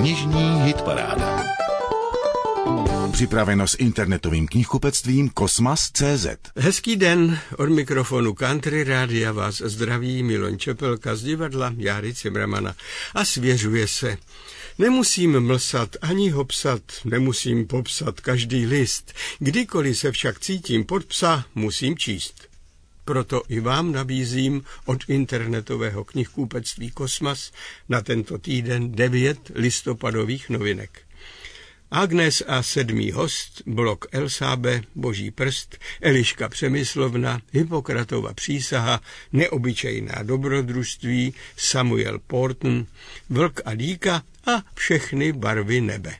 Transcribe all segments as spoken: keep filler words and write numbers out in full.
Knižní hitparáda. Připraveno s internetovým knihkupectvím Kosmas tečka cé zet. Hezký den, od mikrofonu Country Rádia vás zdraví Miloň Čepelka z divadla Járy Cimrmana a svěřuje se. Nemusím mlsat ani hopsat, nemusím popsat každý list, kdykoliv se však cítím pod psa, musím číst. Proto i vám nabízím od internetového knihkupectví Kosmas na tento týden devět listopadových novinek. Agnes a sedmý host, blok Elsábe, Boží prst, Eliška Přemyslovna, Hippokratova přísaha, Neobyčejná dobrodružství, Samuel Porton, Vlk a dýka a Všechny barvy nebe.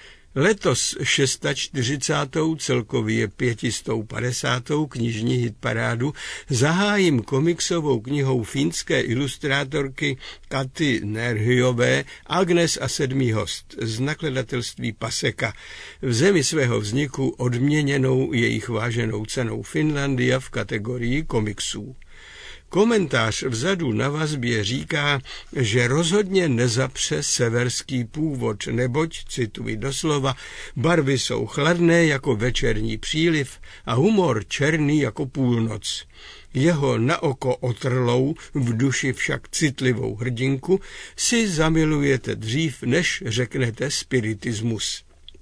Letos čtyřicátou šestou, celkově pět set padesátou knižní hitparádu zahájím komiksovou knihou finské ilustrátorky Katy Nerhyové Agnes a sedmý host z nakladatelství Paseka, v zemi svého vzniku odměněnou jejich váženou cenou Finlandia v kategorii komiksů. Komentář vzadu na vazbě říká, že rozhodně nezapře severský původ, neboť, cituji doslova, barvy jsou chladné jako večerní příliv a humor černý jako půlnoc. Jeho na oko otrlou, v duši však citlivou hrdinku si zamilujete dřív, než řeknete spiritismus.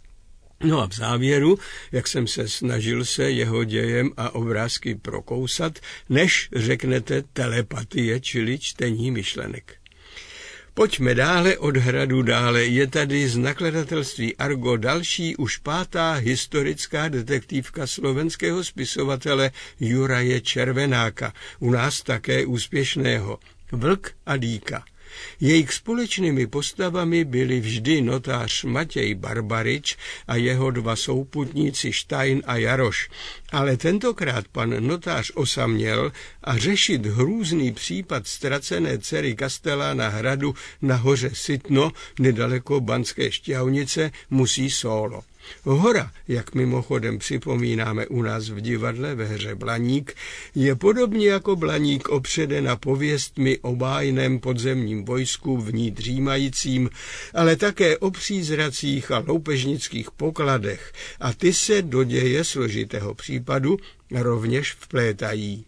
No a v závěru, jak jsem se snažil se jeho dějem a obrázky prokousat, než řeknete telepatie, čili čtení myšlenek. Pojďme dále od hradu dále. Je tady z nakladatelství Argo další, už pátá historická detektivka slovenského spisovatele Juraje Červenáka, u nás také úspěšného, Vlk a dýka. Jejich společnými postavami byli vždy notář Matěj Barbarič a jeho dva souputníci Štajn a Jaroš. Ale tentokrát pan notář osaměl a řešit hrůzný případ ztracené dcery Kastelána hradu na hoře Sitno, nedaleko Banské Štiavnice, musí sólo. Hora, jak mimochodem připomínáme u nás v divadle ve hře Blaník, je podobně jako Blaník opředena pověstmi o bájném podzemním vojsku v ní dřímajícím, ale také o přízracích a loupežnických pokladech, a ty se do děje složitého případu rovněž vplétají.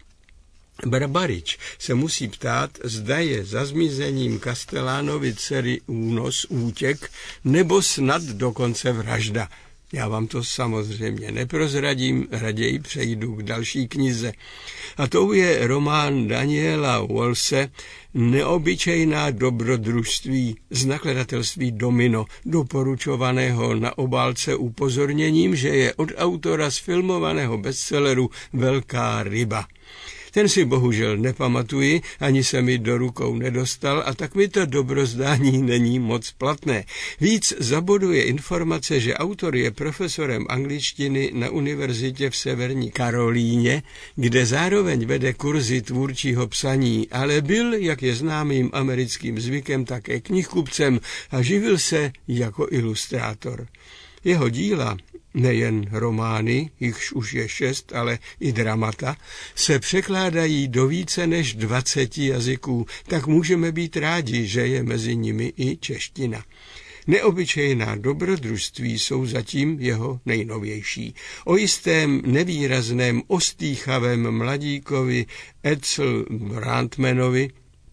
Barbarič se musí ptát, zda je za zmizením Kastelánovy dcery únos, útěk, nebo snad dokonce vražda. Já vám to samozřejmě neprozradím, raději přejdu k další knize. A tou je román Daniela Walse Neobyčejná dobrodružství z nakladatelství Domino, doporučovaného na obálce upozorněním, že je od autora z filmovaného bestselleru Velká ryba. Ten si bohužel nepamatuji, ani se mi do rukou nedostal a tak mi to dobrozdání není moc platné. Víc zaboduje informace, že autor je profesorem angličtiny na univerzitě v Severní Karolíně, kde zároveň vede kurzy tvůrčího psaní, ale byl, jak je známým americkým zvykem, také knihkupcem a živil se jako ilustrátor. Jeho díla, nejen romány, jichž už je šest, ale i dramata, se překládají do více než dvaceti jazyků, tak můžeme být rádi, že je mezi nimi i čeština. Neobyčejná dobrodružství jsou zatím jeho nejnovější. O jistém nevýrazném ostýchavém mladíkovi Edzl Brandmanovi,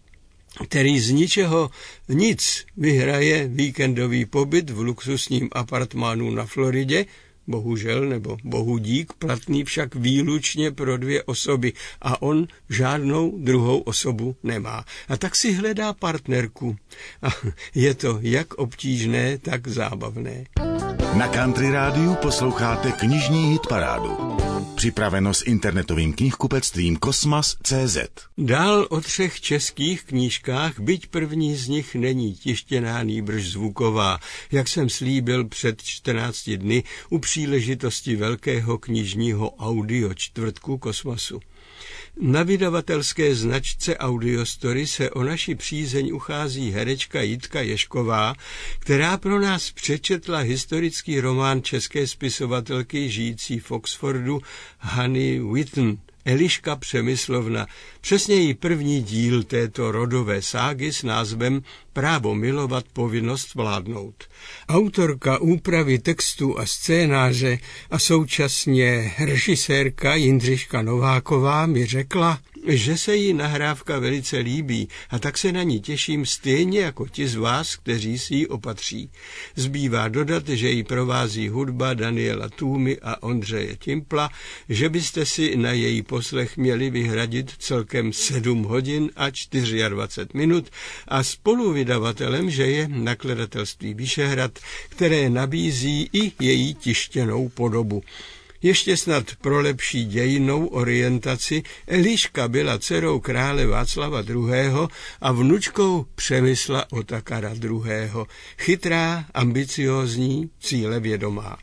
který z ničeho nic vyhraje víkendový pobyt v luxusním apartmánu na Floridě, bohužel nebo bohu dík, platný však výlučně pro dvě osoby a on žádnou druhou osobu nemá. A tak si hledá partnerku. A je to jak obtížné, tak zábavné. Na Country Rádiu posloucháte knižní hitparádu. Připraveno s internetovým knihkupectvím Kosmas tečka cé zet. Dál o třech českých knížkách, byť první z nich není tištěná, nýbrž zvuková, jak jsem slíbil před čtrnácti dny u příležitosti velkého knižního audio čtvrtku Kosmasu. Na vydavatelské značce Audiostory se o naši přízeň uchází herečka Jitka Ježková, která pro nás přečetla historický román české spisovatelky žijící v Oxfordu Hany Whitten, Eliška Přemyslovna, přesněji první díl této rodové ságy s názvem Právo milovat, povinnost vládnout. Autorka úpravy textu a scénáře a současně režisérka Jindřiška Nováková mi řekla, že se jí nahrávka velice líbí a tak se na ní těším stejně jako ti z vás, kteří si ji opatří. Zbývá dodat, že ji provází hudba Daniela Tůmy a Ondřeje Timpla, že byste si na její poslech měli vyhradit celkem sedm hodin a dvacet čtyři minut a spoluvydavatelem, že je nakladatelství Vyšehrad, které nabízí i její tištěnou podobu. Ještě snad pro lepší dějinnou orientaci, Eliška byla dcerou krále Václava druhého. a vnučkou Přemysla Otakara druhého. Chytrá, ambiciózní, cílevědomá.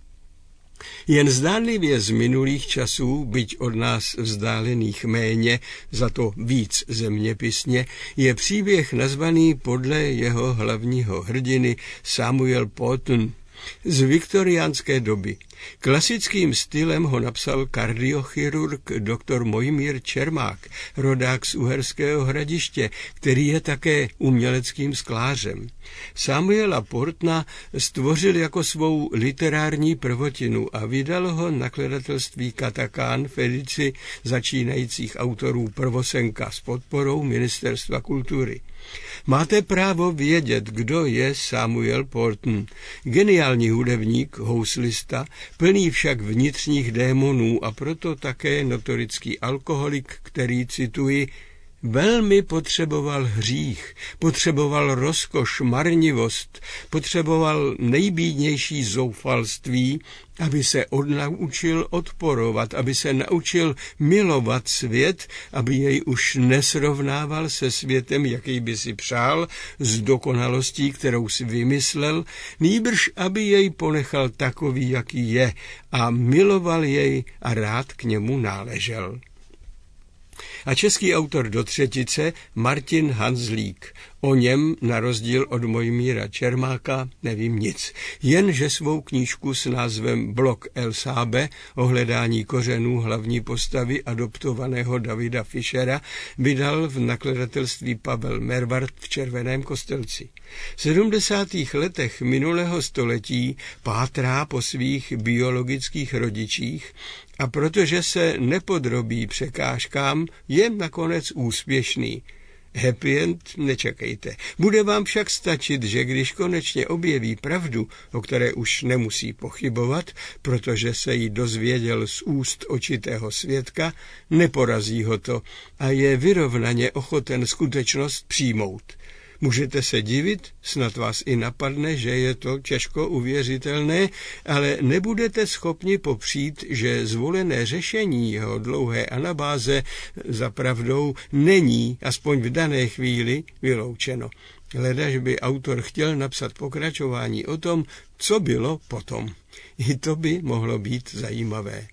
Jen zdánlivě z minulých časů, byť od nás vzdálených méně, za to víc zeměpisně, je příběh nazvaný podle jeho hlavního hrdiny Samuel Pawton z viktoriánské doby. Klasickým stylem ho napsal kardiochirurg doktor Mojmír Čermák, rodák z Uherského Hradiště, který je také uměleckým sklářem. Samuela Pawtona stvořil jako svou literární prvotinu a vydal ho nakladatelství Katakán v edici začínajících autorů Prvosenka s podporou Ministerstva kultury. Máte právo vědět, kdo je Samuel Pawton. Geniální hudebník, houslista, plný však vnitřních démonů a proto také notorický alkoholik, který, cituji, velmi potřeboval hřích, potřeboval rozkoš, marnivost, potřeboval nejbídnější zoufalství, aby se odnaučil odporovat, aby se naučil milovat svět, aby jej už nesrovnával se světem, jaký by si přál, s dokonalostí, kterou si vymyslel, nýbrž aby jej ponechal takový, jaký je, a miloval jej a rád k němu náležel. A český autor do třetice Martin Hanzlík. O něm, na rozdíl od Mojmíra Čermáka, nevím nic. Jen, že svou knížku s názvem Blok El Sábe o hledání kořenů hlavní postavy adoptovaného Davida Fischera vydal v nakladatelství Pavel Mervart v Červeném Kostelci. V sedmdesátých letech minulého století pátrá po svých biologických rodičích a protože se nepodrobí překážkám, je nakonec úspěšný. Happy end nečekejte. Bude vám však stačit, že když konečně objeví pravdu, o které už nemusí pochybovat, protože se jí dozvěděl z úst očitého svědka, neporazí ho to a je vyrovnaně ochoten skutečnost přijmout. Můžete se divit, snad vás i napadne, že je to těžko uvěřitelné, ale nebudete schopni popřít, že zvolené řešení jeho dlouhé anabáze za pravdou není, aspoň v dané chvíli, vyloučeno. Ledaž by autor chtěl napsat pokračování o tom, co bylo potom. I to by mohlo být zajímavé.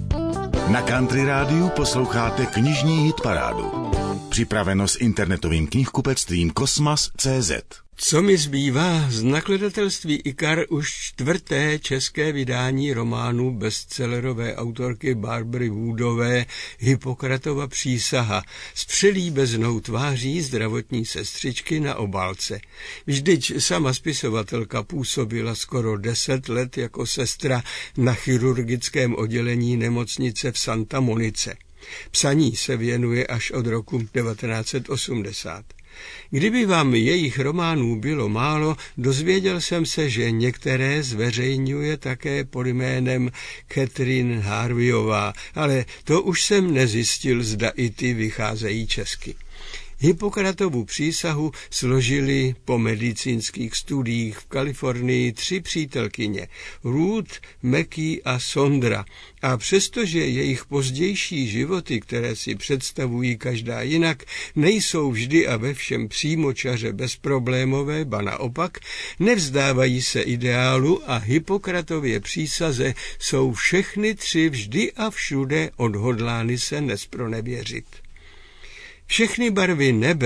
Na Country Rádiu posloucháte knižní hitparádu. Připraveno s internetovým knihkupectvím Kosmas tečka cé zet. Co mi zbývá? Z nakladatelství Ikar už čtvrté české vydání románu bestsellerové autorky Barbory Woodové Hippokratova přísaha s přelíbeznou tváří zdravotní sestřičky na obálce. Vždyť sama spisovatelka působila skoro deset let jako sestra na chirurgickém oddělení nemocnice v Santa Monice. Psaní se věnuje až od roku devatenáct set osmdesát. Kdyby vám jejich románů bylo málo, dozvěděl jsem se, že některé zveřejňuje také pod jménem Catherine Harveyová, ale to už jsem nezjistil, zda i ty vycházejí česky. Hippokratovu přísahu složili po medicínských studiích v Kalifornii tři přítelkyně, Ruth, Mackie a Sondra, a přestože jejich pozdější životy, které si představují každá jinak, nejsou vždy a ve všem přímočaře bezproblémové, ba naopak, nevzdávají se ideálu a Hippokratově přísaze jsou všechny tři vždy a všude odhodlány se nespronevěřit. Všechny barvy nebe,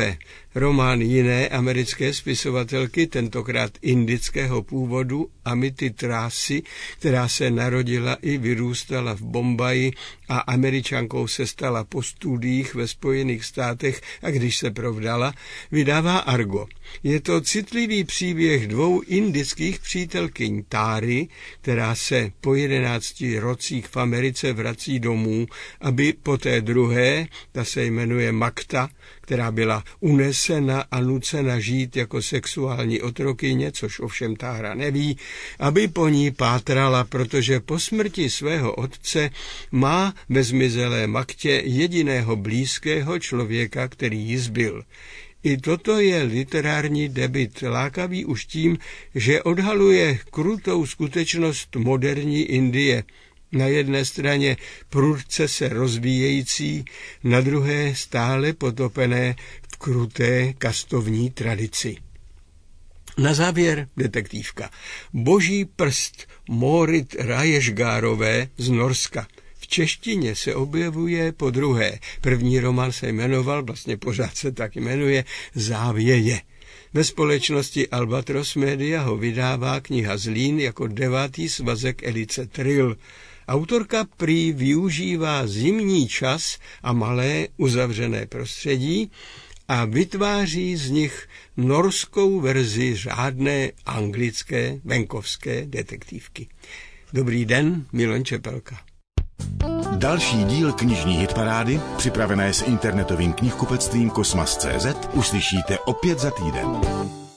román jiné americké spisovatelky, tentokrát indického původu, Amity Trasy, která se narodila i vyrůstala v Bombaji a Američankou se stala po studiích ve Spojených státech a když se provdala, vydává Argo. Je to citlivý příběh dvou indických přítelkyň Táry, která se po jedenácti rocích v Americe vrací domů, aby po té druhé, ta se jmenuje Makta, která byla unesena a nucena žít jako sexuální otrokyně, což ovšem Tára neví, aby po ní pátrala, protože po smrti svého otce má ve zmizelé Maktě jediného blízkého člověka, který jí zbyl. I toto je literární debut, lákavý už tím, že odhaluje krutou skutečnost moderní Indie. Na jedné straně prudce se rozvíjející, na druhé stále potopené v kruté kastovní tradici. Na závěr detektivka. Boží prst Morit Raješgárové z Norska. V češtině se objevuje po druhé. První román se jmenoval, vlastně pořád se tak jmenuje, Závěje. Ve společnosti Albatros Media ho vydává kniha Zlín jako devátý svazek edice Trill. Autorka prý využívá zimní čas a malé uzavřené prostředí a vytváří z nich norskou verzi řádné anglické venkovské detektivky. Dobrý den, Milan Čepelka. Další díl knižní hitparády, připravené s internetovým knihkupectvím Kosmas tečka cé zet, uslyšíte opět za týden.